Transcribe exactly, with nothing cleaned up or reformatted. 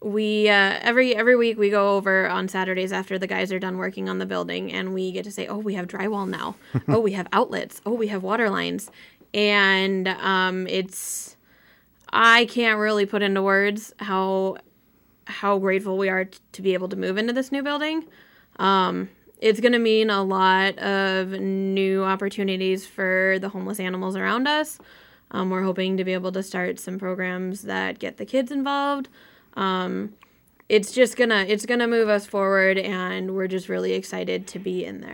we uh, every every week we go over on Saturdays after the guys are done working on the building, and we get to say, oh, we have drywall now. Oh, we have outlets. Oh, we have water lines. And um, it's, I can't really put into words how how grateful we are t- to be able to move into this new building. Um, it's going to mean a lot of new opportunities for the homeless animals around us. Um, we're hoping to be able to start some programs that get the kids involved. Um, it's just gonna it's gonna move us forward, and we're just really excited to be in there.